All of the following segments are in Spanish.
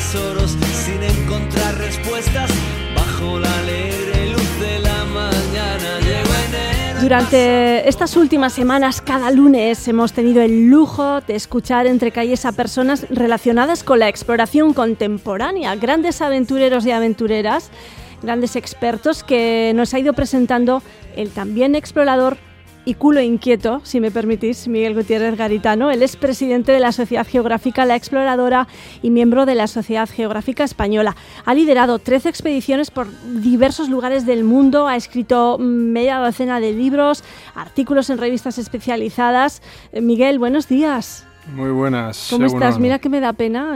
tesoros sin encontrar respuestas bajo la alegre luz de la mañana. Llegó enero. Durante estas últimas semanas, cada lunes hemos tenido el lujo de escuchar entre calles a personas relacionadas con la exploración contemporánea, grandes aventureros y aventureras, grandes expertos que nos ha ido presentando el también explorador y culo inquieto, si me permitís, Miguel Gutiérrez Garitano. Él es presidente de la Sociedad Geográfica La Exploradora y miembro de la Sociedad Geográfica Española. Ha liderado 13 expediciones por diversos lugares del mundo, ha escrito media docena de libros, artículos en revistas especializadas. Miguel, buenos días. Muy buenas. ¿Cómo estás? Mira que me da pena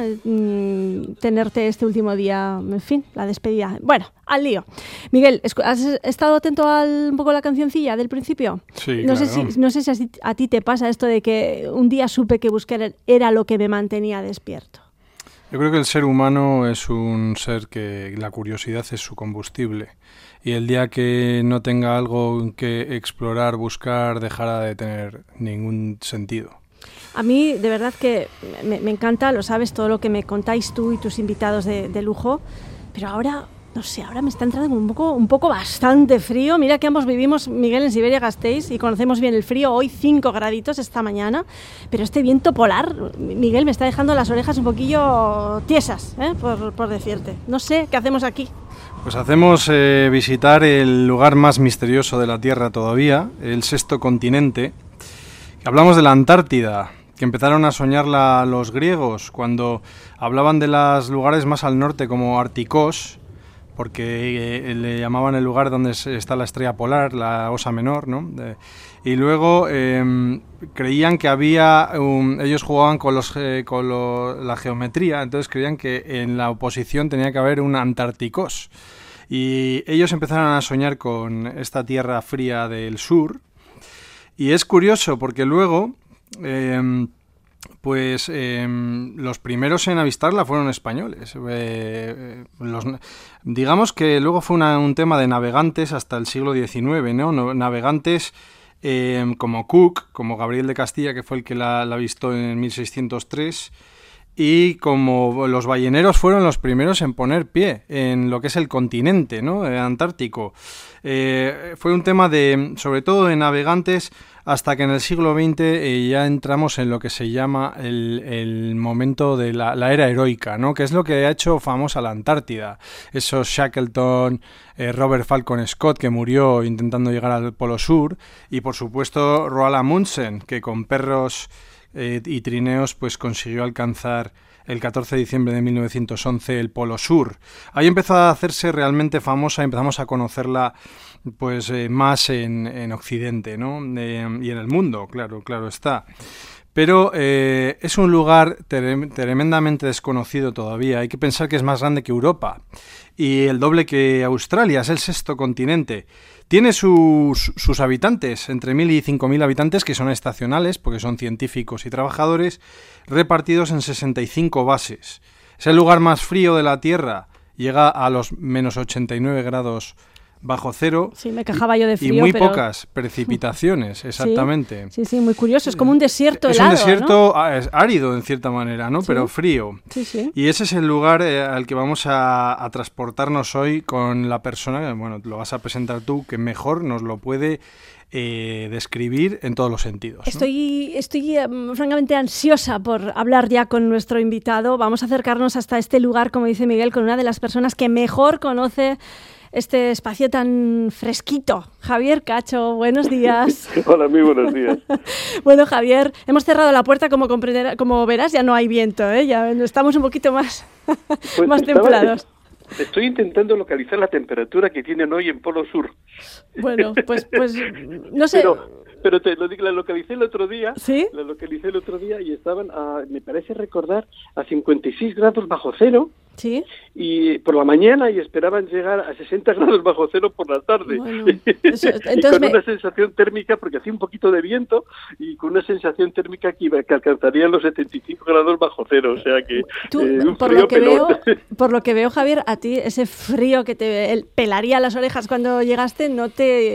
tenerte este último día, en fin, la despedida. Bueno, al lío. Miguel, ¿has estado atento un poco a la cancioncilla del principio? Sí, no claro. No sé si a ti te pasa esto de que un día supe que buscar era lo que me mantenía despierto. Yo creo que el ser humano es un ser que la curiosidad es su combustible. Y el día que no tenga algo que explorar, buscar, dejará de tener ningún sentido. A mí, de verdad que me encanta, lo sabes, todo lo que me contáis tú y tus invitados de lujo, pero ahora, no sé, ahora me está entrando un poco bastante frío. Mira que ambos vivimos, Miguel, en Siberia-Gasteiz y conocemos bien el frío. Hoy 5 graditos esta mañana, pero este viento polar, Miguel, me está dejando las orejas un poquillo tiesas, por decirte. No sé, ¿qué hacemos aquí? Pues hacemos visitar el lugar más misterioso de la Tierra todavía, el sexto continente. Hablamos de la Antártida, que empezaron a soñarla los griegos cuando hablaban de los lugares más al norte como Árticos, porque le llamaban el lugar donde está la estrella polar, la Osa Menor, ¿no? Y luego creían que había, ellos jugaban con la geometría, entonces creían que en la oposición tenía que haber un Antárticos. Y ellos empezaron a soñar con esta tierra fría del sur. Y es curioso porque luego, los primeros en avistarla fueron españoles. Digamos que luego fue un tema de navegantes hasta el siglo XIX, ¿no? Navegantes como Cook, como Gabriel de Castilla, que fue el que la avistó en 1603, y como los balleneros fueron los primeros en poner pie en lo que es el continente, ¿no? Antártico. Fue un tema sobre todo de navegantes, hasta que en el siglo XX ya entramos en lo que se llama el momento de la era heroica, ¿no? Que es lo que ha hecho famosa la Antártida. Esos Shackleton, Robert Falcon Scott, que murió intentando llegar al Polo Sur, y por supuesto Roald Amundsen, que con perros y trineos pues consiguió alcanzar el 14 de diciembre de 1911 el Polo Sur. Ahí empezó a hacerse realmente famosa, empezamos a conocerla pues más en Occidente, ¿no? Y en el mundo, claro está. Pero es un lugar tremendamente desconocido todavía. Hay que pensar que es más grande que Europa y el doble que Australia, es el sexto continente. Tiene sus habitantes, entre 1.000 y 5.000 habitantes, que son estacionales, porque son científicos y trabajadores, repartidos en 65 bases. Es el lugar más frío de la Tierra, llega a los menos 89 grados bajo cero. Sí, me quejaba yo de frío, y muy pero pocas precipitaciones, exactamente. Sí, muy curioso, es como un desierto es helado, un desierto, ¿no? árido en cierta manera, ¿no? Sí. Pero frío. Sí. Y ese es el lugar al que vamos a transportarnos hoy con la persona, bueno, lo vas a presentar tú, que mejor nos lo puede describir en todos los sentidos, ¿no? Estoy francamente ansiosa por hablar ya con nuestro invitado. Vamos a acercarnos hasta este lugar, como dice Miguel, con una de las personas que mejor conoce este espacio tan fresquito. Javier Cacho, buenos días. Hola, muy buenos días. Bueno, Javier, hemos cerrado la puerta, como verás, ya no hay viento, ¿eh? Ya estamos un poquito más, Pues más templados. Estoy intentando localizar la temperatura que tienen hoy en Polo Sur. Bueno, pues no sé. Pero te lo digo, la localicé el otro día. ¿Sí? La localicé el otro día y estaban, me parece recordar, a 56 grados bajo cero. Sí. Y por la mañana y esperaban llegar a 60 grados bajo cero por la tarde. Bueno, y con una sensación térmica, porque hacía un poquito de viento, y con una sensación térmica que alcanzaría los 75 grados bajo cero. O sea que tú, un por lo que veo, Javier, a ti ese frío que te pelaría las orejas cuando llegaste no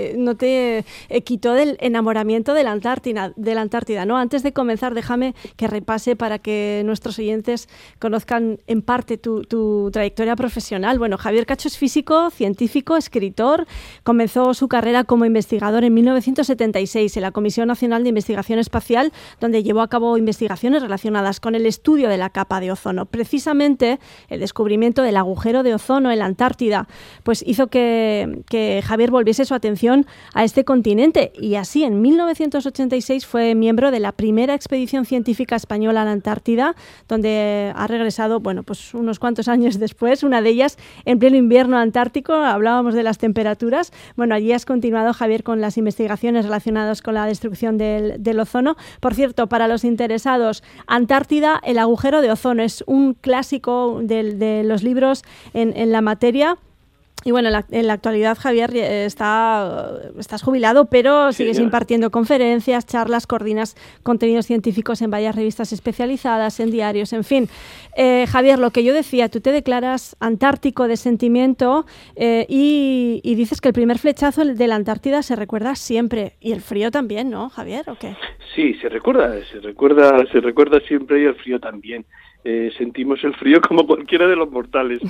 te quitó del enamoramiento de la Antártida, ¿no? Antes de comenzar, déjame que repase para que nuestros oyentes conozcan en parte tu tu trayectoria profesional. Bueno, Javier Cacho es físico, científico, escritor. Comenzó su carrera como investigador en 1976 en la Comisión Nacional de Investigación Espacial, donde llevó a cabo investigaciones relacionadas con el estudio de la capa de ozono. Precisamente el descubrimiento del agujero de ozono en la Antártida pues hizo que Javier volviese su atención a este continente, y así en 1986 fue miembro de la primera expedición científica española a la Antártida, donde ha regresado, bueno, pues unos cuantos años después, una de ellas en pleno invierno antártico. Hablábamos de las temperaturas. Bueno, allí has continuado, Javier, con las investigaciones relacionadas con la destrucción del ozono. Por cierto, para los interesados, Antártida, el agujero de ozono, es un clásico de los libros en la materia. Y bueno, en la actualidad, Javier, estás jubilado, pero sigues impartiendo conferencias, charlas, coordinas contenidos científicos en varias revistas especializadas, en diarios, en fin. Javier, lo que yo decía, tú te declaras antártico de sentimiento y dices que el primer flechazo de la Antártida se recuerda siempre. Y el frío también, ¿no, Javier? ¿O qué? Sí, se recuerda siempre, y el frío también. Sentimos el frío como cualquiera de los mortales.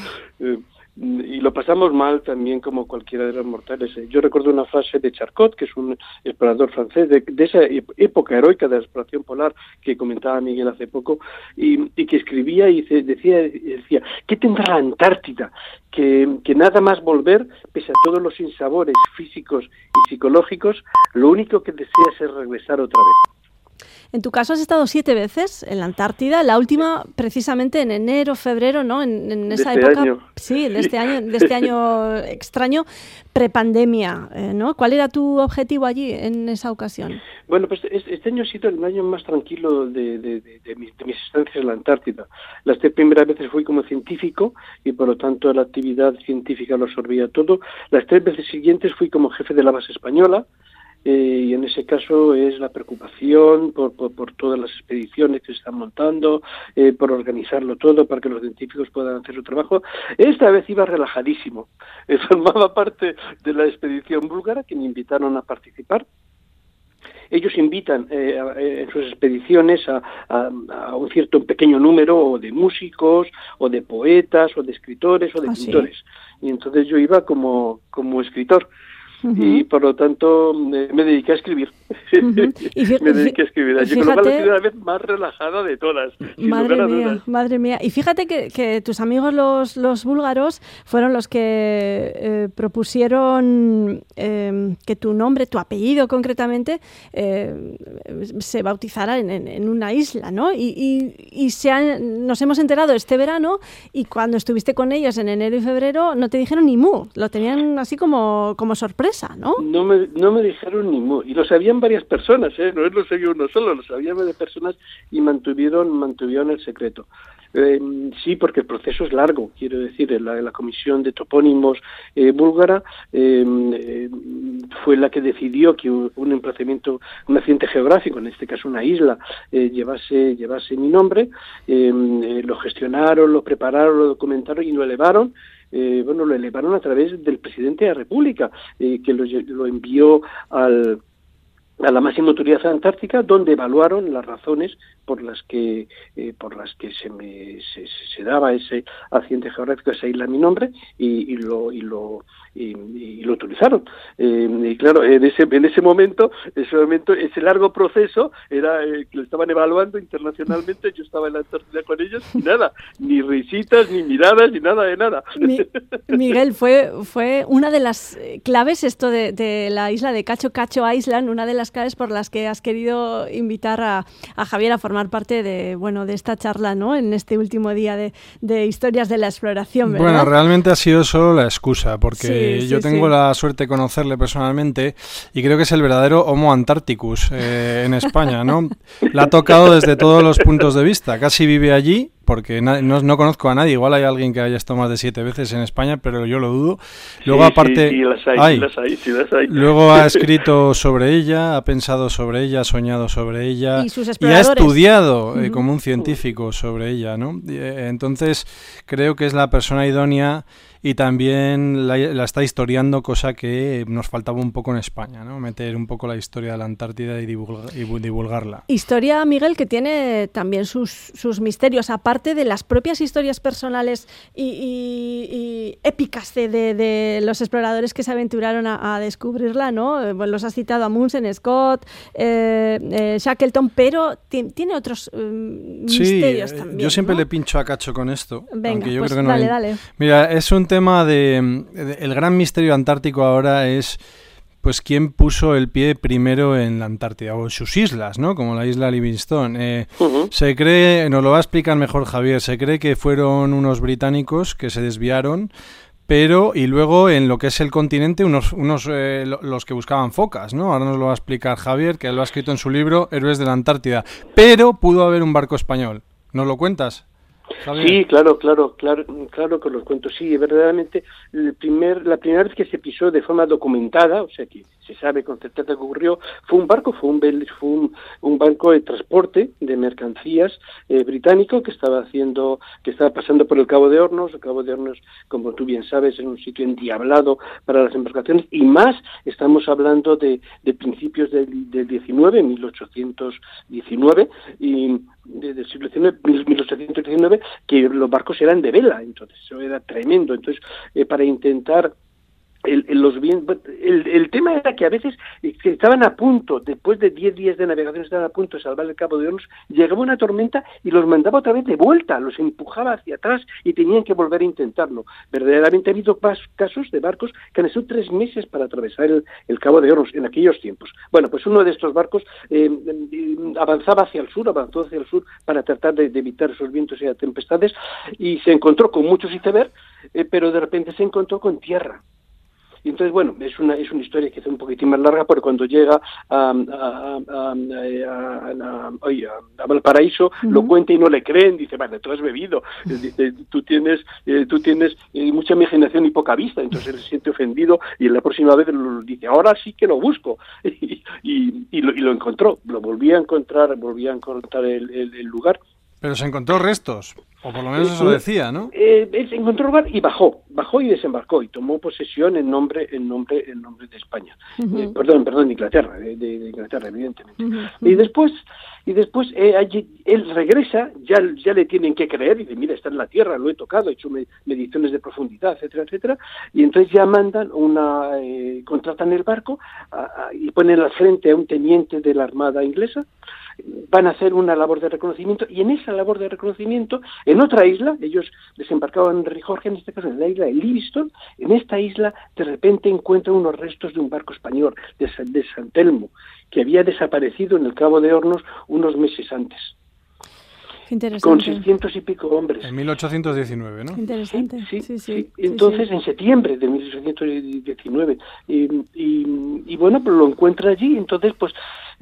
Y lo pasamos mal también como cualquiera de los mortales. Yo recuerdo una frase de Charcot, que es un explorador francés de esa época heroica de la exploración polar que comentaba Miguel hace poco, y que escribía y decía, ¿qué tendrá la Antártida? Que nada más volver, pese a todos los sinsabores físicos y psicológicos, lo único que deseas es regresar otra vez. En tu caso has estado 7 veces en la Antártida, la última precisamente en enero, febrero, ¿no? En esa época. Año. Sí, de este año extraño, prepandemia, ¿no? ¿Cuál era tu objetivo allí en esa ocasión? Bueno, pues este año ha sido el año más tranquilo de mis estancias en la Antártida. Las 3 primeras veces fui como científico y por lo tanto la actividad científica lo absorbía todo. Las 3 veces siguientes fui como jefe de la base española. Y en ese caso es la preocupación por todas las expediciones que se están montando, por organizarlo todo para que los científicos puedan hacer su trabajo. Esta vez iba relajadísimo. Formaba parte de la expedición búlgara que me invitaron a participar. Ellos invitan en sus expediciones a un cierto pequeño número o de músicos, o de poetas, o de escritores, o de pintores. ¿Sí? Y entonces yo iba como escritor. Uh-huh. Y por lo tanto me dediqué a escribir. Me dediqué a escribir. Allí, con lo cual ha sido la vez más relajada de todas. Madre mía. Y fíjate que tus amigos los búlgaros fueron los que propusieron que tu nombre, tu apellido concretamente, se bautizara en una isla, ¿no? Y nos hemos enterado este verano, y cuando estuviste con ellos en enero y febrero no te dijeron ni mu, lo tenían así como sorpresa. ¿No? No me dijeron ni mu, y lo sabían varias personas, no lo sabía uno solo, lo sabían varias personas, y mantuvieron el secreto. Sí, porque el proceso es largo, quiero decir, la comisión de topónimos búlgara fue la que decidió que un emplazamiento, un accidente geográfico, en este caso una isla, llevase mi nombre. Lo gestionaron, lo prepararon, lo documentaron y lo elevaron. Lo elevaron a través del presidente de la República, que lo envió a la máxima autoridad antártica, donde evaluaron las razones por las que se daba ese accidente geográfico, esa isla a mi nombre, y lo autorizaron. Y claro, en ese momento, ese largo proceso era que lo estaban evaluando internacionalmente. Yo estaba en la Antártida con ellos y nada, ni risitas, ni miradas, ni nada de nada. Miguel, fue una de las claves esto de la isla de Cacho Island, una de las claves por las que has querido invitar a Javier a formar parte de esta charla, ¿no? En este último día de historias de la exploración, ¿verdad? Bueno, realmente ha sido solo la excusa, porque yo tengo la suerte de conocerle personalmente y creo que es el verdadero Homo Antarcticus en España, ¿no? La ha tocado desde todos los puntos de vista. Casi vive allí, porque no conozco a nadie. Igual hay alguien que haya estado más de 7 veces en España, pero yo lo dudo. Luego, aparte, las hay. Luego ha escrito sobre ella, ha pensado sobre ella, ha soñado sobre ella y ha estudiado como un científico sobre ella, ¿no? Entonces, creo que es la persona idónea y también la está historiando, cosa que nos faltaba un poco en España, ¿no? Meter un poco la historia de la Antártida y divulgarla. Historia, Miguel, que tiene también sus misterios, aparte de las propias historias personales y épicas de los exploradores que se aventuraron a descubrirla, ¿no? Bueno, los has citado a Amundsen, Scott, Shackleton, pero tiene otros misterios también. Yo siempre, ¿no? Le pincho a Cacho con esto. Venga, aunque yo pues creo que no dale. Mira, es un tema el gran misterio antártico ahora es pues quién puso el pie primero en la Antártida o en sus islas, ¿no? Como la isla Livingstone. Se cree, nos lo va a explicar mejor Javier, se cree que fueron unos británicos que se desviaron, pero y luego en lo que es el continente los que buscaban focas, ¿no? Ahora nos lo va a explicar Javier, que lo ha escrito en su libro Héroes de la Antártida. Pero pudo haber un barco español. ¿Nos lo cuentas, Javier? Sí, claro que los cuento. Sí, verdaderamente la primera vez que se pisó de forma documentada, o sea que se sabe con certeza que ocurrió, fue un barco de transporte de mercancías británico que estaba pasando por el Cabo de Hornos. El Cabo de Hornos, como tú bien sabes, es un sitio endiablado para las embarcaciones, y más estamos hablando de principios del 19, 1819, y del siglo XIX, 1819, que los barcos eran de vela, entonces eso era tremendo. Entonces, para intentar el tema era que a veces estaban a punto, después de 10 días de navegación, estaban a punto de salvar el Cabo de Hornos, llegaba una tormenta y los mandaba otra vez de vuelta, los empujaba hacia atrás y tenían que volver a intentarlo. Verdaderamente ha habido casos de barcos que han estado 3 meses para atravesar el Cabo de Hornos en aquellos tiempos. Bueno, pues uno de estos barcos avanzó hacia el sur para tratar de evitar esos vientos y las tempestades, y se encontró con muchos icebergs, pero de repente se encontró con tierra. Y entonces, bueno, es una historia que es un poquitín más larga, porque cuando llega a Valparaíso, lo cuenta y no le creen, dice, vale, tú has bebido, dice, tú tienes mucha imaginación y poca vista. Entonces él se siente ofendido y la próxima vez dice, ahora sí que lo busco, y lo encontró, lo volví a encontrar el lugar. Pero se encontró restos, o por lo menos eso decía, ¿no? Se encontró el lugar y bajó y desembarcó y tomó posesión en nombre de España. Perdón, de Inglaterra, de Inglaterra, evidentemente. Y después él regresa, ya le tienen que creer, y dice, mira, está en la tierra, lo he tocado, he hecho mediciones de profundidad, etcétera, y entonces ya mandan contratan el barco y ponen al frente a un teniente de la Armada inglesa. Van a hacer una labor de reconocimiento, y en esa labor de reconocimiento, en otra isla, ellos desembarcaban en Rijorge, en este caso en la isla de Livingstone. En esta isla de repente encuentran unos restos de un barco español, de San Telmo, que había desaparecido en el Cabo de Hornos unos meses antes. Interesante. Con 600 y pico hombres. En 1819, ¿no? Interesante. Sí. Entonces, en septiembre de 1819. Y bueno, pues lo encuentra allí. Entonces, pues,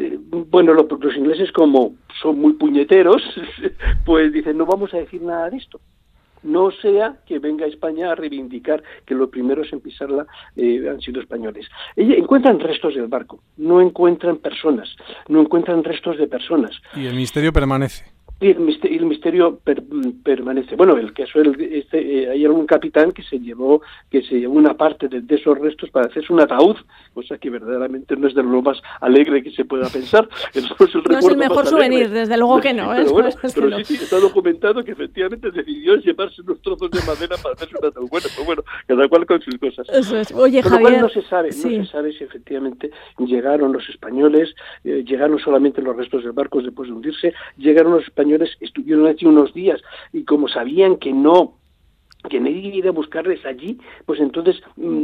los ingleses, como son muy puñeteros, pues dicen, no vamos a decir nada de esto. No sea que venga España a reivindicar que los primeros en pisarla han sido españoles. Encuentran restos del barco, no encuentran personas, no encuentran restos de personas. Y el misterio permanece. Y el misterio permanece. Bueno, el caso hay algún capitán que se llevó una parte de esos restos para hacerse un ataúd, cosa que verdaderamente no es de lo más alegre que se pueda pensar. No es el mejor souvenir, desde luego que no. Pero sí, está documentado que efectivamente decidió llevarse unos trozos de madera para hacerse un ataúd. Bueno, cada cual con sus cosas. Eso es. Oye, Con Javier, lo cual no se sabe si efectivamente llegaron los españoles, llegaron solamente los restos del barco después de hundirse, llegaron los españoles, estuvieron allí unos días, y como sabían que nadie iba a buscarles allí, pues entonces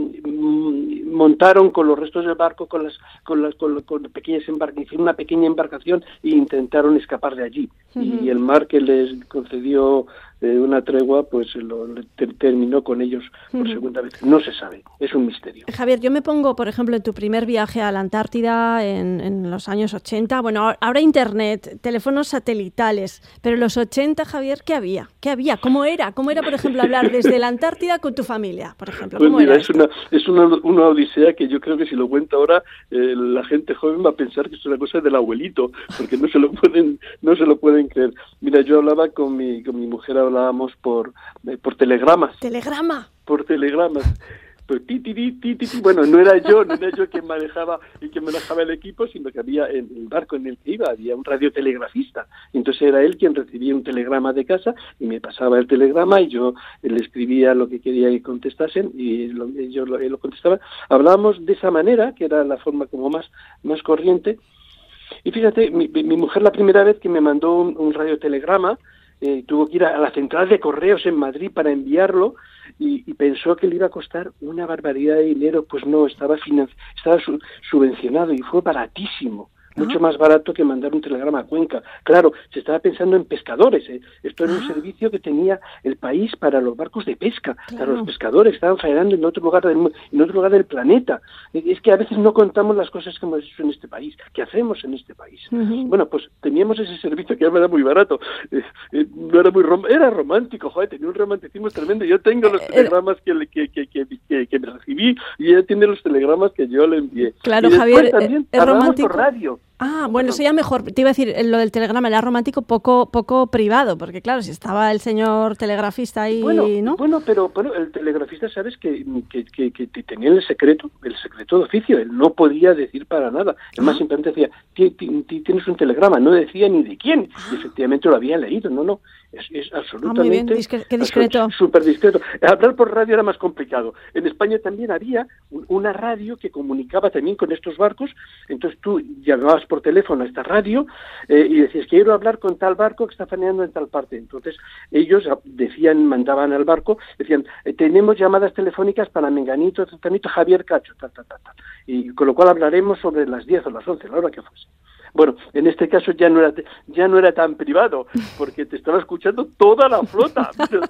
montaron con los restos del barco, con pequeñas embarcaciones, hicieron una pequeña embarcación e intentaron escapar de allí. Y el mar que les concedió una tregua, pues terminó con ellos por segunda vez. No se sabe, es un misterio. Javier, yo me pongo, por ejemplo, en tu primer viaje a la Antártida en los años 80. Bueno, ahora internet, teléfonos satelitales, pero en los 80, Javier, ¿qué había? ¿Cómo era, por ejemplo, hablar desde la Antártida con tu familia, por ejemplo? Pues mira, es una odisea que yo creo que si lo cuento ahora, la gente joven va a pensar que es una cosa del abuelito, porque no se lo pueden creer. Mira, yo hablaba con mi mujer, hablaba hablábamos por telegramas. ¿Telegrama? Por telegramas. Pues bueno, no era yo quien manejaba el equipo, sino que había en el barco en el que iba, había un radiotelegrafista. Entonces era él quien recibía un telegrama de casa y me pasaba el telegrama y yo le escribía lo que quería que contestasen y ellos lo contestaban. Hablábamos de esa manera, que era la forma como más corriente. Y fíjate, mi mujer la primera vez que me mandó un radiotelegrama, tuvo que ir a la central de correos en Madrid para enviarlo y pensó que le iba a costar una barbaridad de dinero. Pues no, estaba subvencionado y fue baratísimo. Mucho más barato que mandar un telegrama a Cuenca. Claro, se estaba pensando en pescadores. Esto era un servicio que tenía el país para los barcos de pesca, para los pescadores que estaban faenando en otro lugar del planeta. Es que a veces no contamos las cosas que hemos hecho en este país, que hacemos en este país. Bueno, pues teníamos ese servicio que era muy barato. No era era romántico, joder, tenía un romanticismo tremendo. Yo tengo los telegramas que me recibí y ella tiene los telegramas que yo le envié. Claro, Javier, también es romántico. Por radio. Bueno, eso ya mejor. Te iba a decir, lo del telegrama era romántico, poco privado, porque claro, si estaba el señor telegrafista ahí, ¿no? Bueno, pero el telegrafista, sabes que tenía el secreto de oficio. Él no podía decir para nada. Además, simplemente decía, tienes un telegrama. No decía ni de quién. Y efectivamente lo había leído. No. Es absolutamente... muy bien, qué discreto. Súper discreto. Hablar por radio era más complicado. En España también había una radio que comunicaba también con estos barcos. Entonces tú llamabas por teléfono a esta radio y decías, quiero hablar con tal barco que está faenando en tal parte. Entonces ellos mandaban al barco, decían, tenemos llamadas telefónicas para Menganito, Javier Cacho, tal. Y con lo cual hablaremos sobre las 10 o las 11, la hora que fuese. Bueno, en este caso ya no era tan privado, porque te estaba escuchando toda la flota.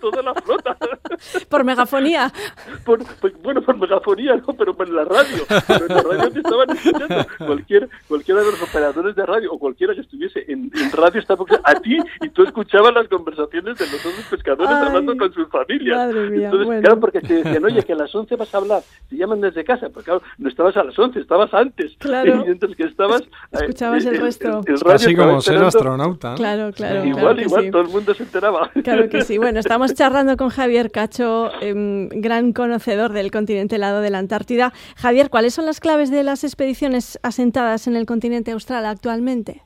¿Por megafonía? Por megafonía, no, pero por la radio. Pero en la radio te estaban escuchando. Cualquiera de los operadores de radio o cualquiera que estuviese en radio estaba a ti y tú escuchabas las conversaciones de los otros pescadores hablando con sus familias. Madre mía, entonces, claro, porque te decían, oye, que a las 11 vas a hablar, te llaman desde casa, pues claro, no estabas a las 11, estabas antes. Claro. Y mientras que estabas... Escuchabas el resto. El radio así como ser astronauta. Claro. Igual, sí. todo el mundo se enteraba. Claro que sí. Bueno, estamos charlando con Javier Cacho, gran conocedor del continente helado de la Antártida. Javier, ¿cuáles son las claves de las expediciones asentadas en el continente austral actualmente?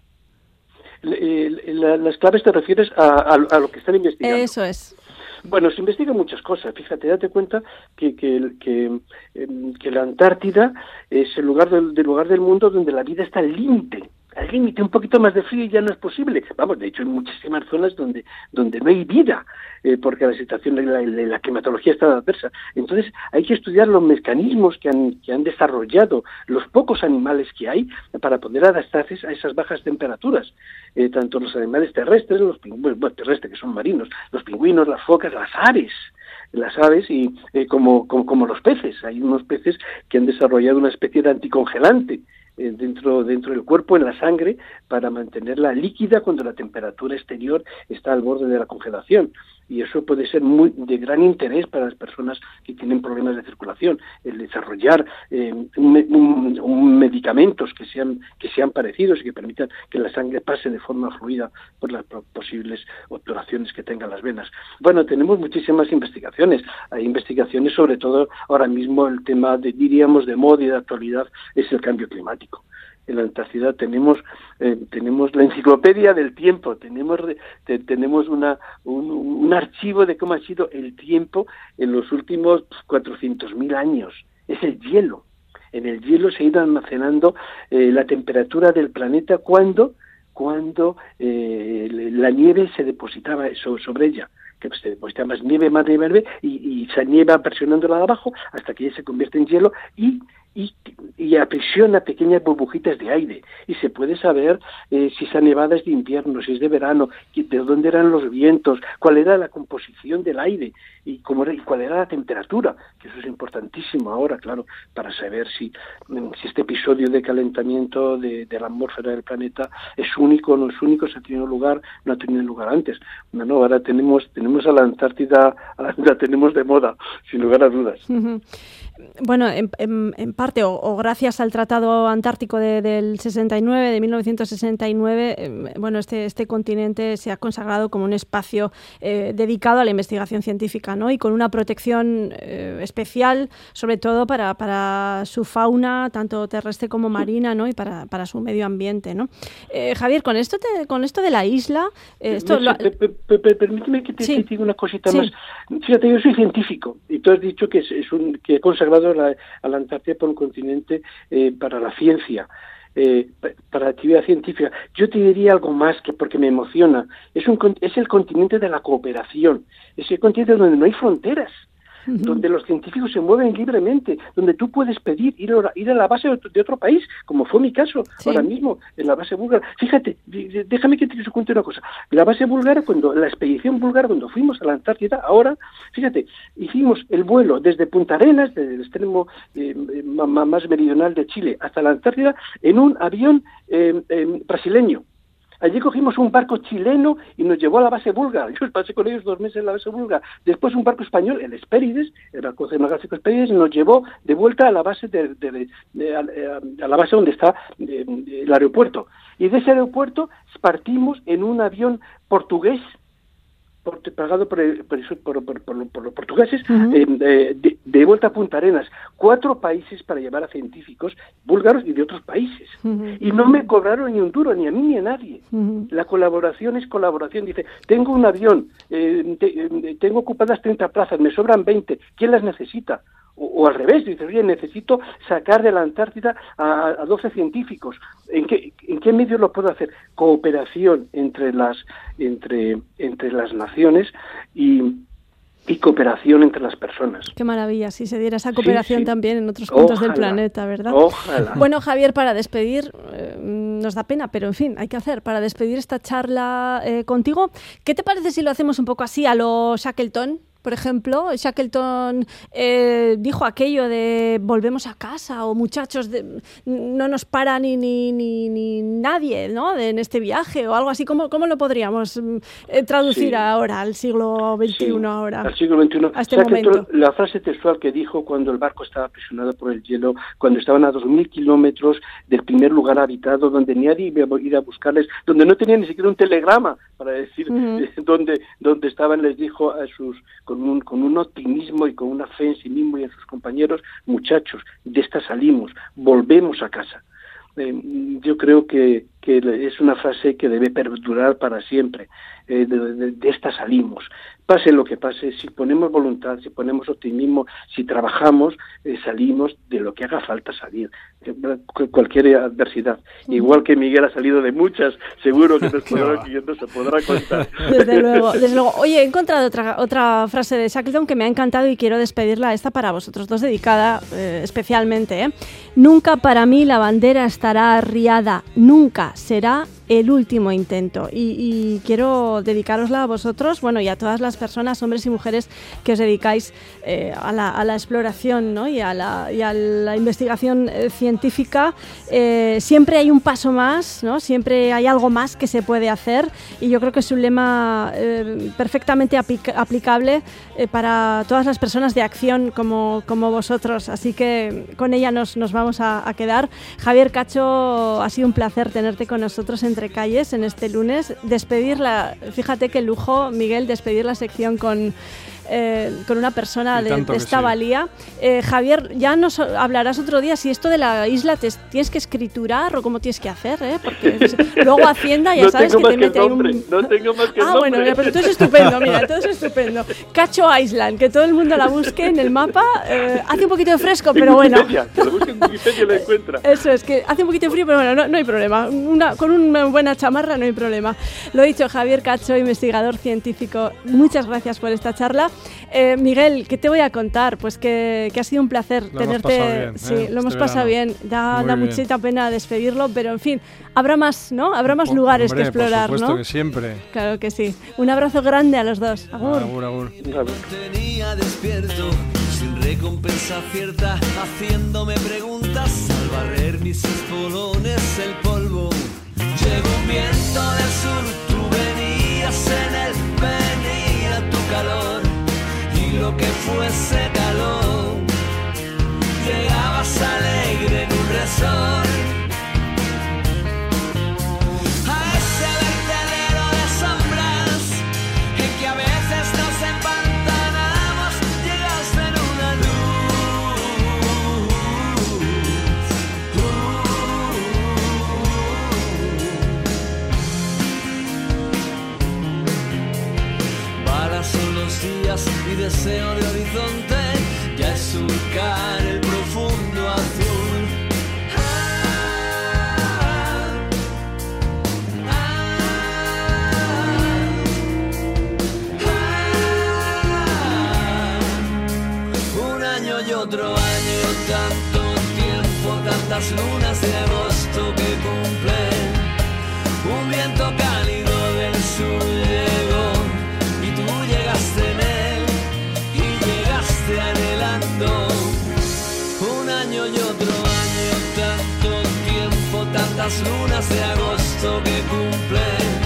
Las claves te refieres a lo que están investigando. Eso es. Bueno, se investigan muchas cosas. Fíjate, date cuenta que la Antártida es el lugar del mundo donde la vida está al límite, un poquito más de frío y ya no es posible. Vamos, de hecho hay muchísimas zonas donde no hay vida, porque la situación de la climatología está adversa. Entonces hay que estudiar los mecanismos que han desarrollado los pocos animales que hay para poder adaptarse a esas bajas temperaturas. Tanto los animales terrestres, terrestres que son marinos, los pingüinos, las focas, las aves y como los peces. Hay unos peces que han desarrollado una especie de anticongelante dentro del cuerpo, en la sangre, para mantenerla líquida cuando la temperatura exterior está al borde de la congelación. Y eso puede ser de gran interés para las personas que tienen problemas de circulación, el desarrollar medicamentos que sean parecidos y que permitan que la sangre pase de forma fluida por las posibles obturaciones que tengan las venas. Bueno, tenemos muchísimas investigaciones. Hay investigaciones, sobre todo ahora mismo el tema diríamos de moda y de actualidad es el cambio climático. En la Antártida tenemos la enciclopedia del tiempo, tenemos un archivo de cómo ha sido el tiempo en los últimos 400.000 años. Es el hielo. En el hielo se ha ido almacenando la temperatura del planeta cuando la nieve se depositaba sobre ella, que se deposita más nieve, y esa nieve va presionándola de abajo hasta que ella se convierte en hielo y aprisiona pequeñas burbujitas de aire, y se puede saber si esa nevada es de invierno, si es de verano, de dónde eran los vientos, cuál era la composición del aire y cuál era la temperatura, que eso es importantísimo ahora, claro, para saber si este episodio de calentamiento de la atmósfera del planeta es único o no es único, si ha tenido lugar, no ha tenido lugar antes. No, ahora tenemos a la Antártida, la tenemos de moda, sin lugar a dudas. Bueno, en parte parte o gracias al Tratado Antártico del 69, de 1969, bueno, este continente se ha consagrado como un espacio dedicado a la investigación científica, ¿no? Y con una protección especial, sobre todo para su fauna, tanto terrestre como marina, ¿no? Y para su medio ambiente, ¿no? Javier, con esto de la isla... Permíteme que te diga una cosita más. Fíjate, yo soy científico y tú has dicho que que he consagrado a la Antártida por un continente para la ciencia, para la actividad científica. Yo te diría algo más, que porque me emociona. Es el continente de la cooperación. Es el continente donde no hay fronteras, donde los científicos se mueven libremente, donde tú puedes pedir ir a la base de otro país, como fue mi caso ahora mismo, en la base búlgara. Fíjate, déjame que te cuente una cosa. La base búlgara, la expedición búlgara, cuando fuimos a la Antártida, ahora, fíjate, hicimos el vuelo desde Punta Arenas, desde el extremo más meridional de Chile, hasta la Antártida, en un avión brasileño. Allí cogimos un barco chileno y nos llevó a la base búlgara. Yo pasé con ellos 2 meses en la base búlgara. Después un barco español, el Hespérides, el barco oceanográfico Hespérides, nos llevó de vuelta a la base a la base donde está el aeropuerto. Y de ese aeropuerto partimos en un avión portugués, pagado por los portugueses, de vuelta a Punta Arenas. 4 países para llevar a científicos búlgaros y de otros países. Y no me cobraron ni un duro, ni a mí ni a nadie. La colaboración es colaboración. Dice, tengo un avión, tengo ocupadas 30 plazas, me sobran 20, ¿quién las necesita? O al revés, dice, oye, necesito sacar de la Antártida a 12 científicos. ¿En qué medio lo puedo hacer? Cooperación entre las naciones y cooperación entre las personas. Qué maravilla, si se diera esa cooperación también en otros puntos del planeta, ¿verdad? Ojalá. Bueno, Javier, para despedir, nos da pena, pero en fin, hay que hacer, para despedir esta charla contigo, ¿qué te parece si lo hacemos un poco así a lo Shackleton? Por ejemplo, Shackleton dijo aquello de volvemos a casa, o muchachos, no nos para ni nadie, ¿no? En este viaje o algo así. ¿Cómo lo podríamos traducir ahora al siglo XXI ahora? Al siglo XXI. A este momento. La frase textual que dijo cuando el barco estaba aprisionado por el hielo, cuando estaban a 2.000 kilómetros del primer lugar habitado, donde nadie iba a ir a buscarles, donde no tenían ni siquiera un telegrama para decir dónde estaban, les dijo a sus con un optimismo y con una fe en sí mismo y en sus compañeros: muchachos, de esta salimos, volvemos a casa. Yo creo que es una frase que debe perdurar para siempre. De esta salimos. Pase lo que pase, si ponemos voluntad, si ponemos optimismo, si trabajamos, salimos de lo que haga falta salir, cualquier adversidad. Igual que Miguel ha salido de muchas, seguro que nos se podrá contar. Desde luego. Oye, he encontrado otra frase de Shackleton que me ha encantado y quiero despedirla, esta para vosotros dos, dedicada especialmente. Nunca para mí la bandera estará arriada, nunca será el último intento. Y quiero dedicárosla a vosotros, bueno, y a todas las personas, hombres y mujeres, que os dedicáis a la exploración, ¿no? y a la investigación científica. Siempre hay un paso más, ¿no? Siempre hay algo más que se puede hacer, y yo creo que es un lema perfectamente aplicable para todas las personas de acción como vosotros. Así que con ella nos vamos a quedar. Javier Cacho, ha sido un placer tenerte con nosotros Entre Calles en este lunes. Despedirla, fíjate qué lujo, Miguel, despedir la sección con una persona de esta valía. Javier, ya nos hablarás otro día si esto de la isla tienes que escriturar o cómo tienes que hacer, porque luego Hacienda ya sabes que te mete ahí un... No tengo más que el nombre. Bueno, pero entonces es estupendo, entonces es estupendo. Cacho Island, que todo el mundo la busque en el mapa. Hace un poquito de fresco, pero bueno. Que lo busque en Wikipedia y lo encuentra. Eso es, que hace un poquito de frío, pero bueno, no hay problema. Con una buena chamarra no hay problema. Lo dicho, Javier Cacho, investigador científico, muchas gracias por esta charla. Miguel, ¿qué te voy a contar? Pues que ha sido un placer tenerte. Lo hemos pasado bien. Da muchísima pena despedirlo, pero en fin, habrá más, ¿no? Habrá más lugares que explorar, por supuesto, ¿no? que siempre. Claro que sí. Un abrazo grande a los dos. Agur. Agur. Tenía despierto, sin recompensa cierta, haciéndome preguntas al barrer mis espolones el polvo. Llegó un viento del sur, tú venías en él, venía tu calor. Lo que fuese calor, llegabas a leer. estrellas y deseo de horizonte, ya es surcar el profundo azul. Un año y otro año, tanto tiempo, tantas lunas de agosto que cumplen. Un viento cálido del sur llegó y tú llegaste en él y llegaste anhelando. Un año y otro año, tanto tiempo, tantas lunas de agosto que cumplen.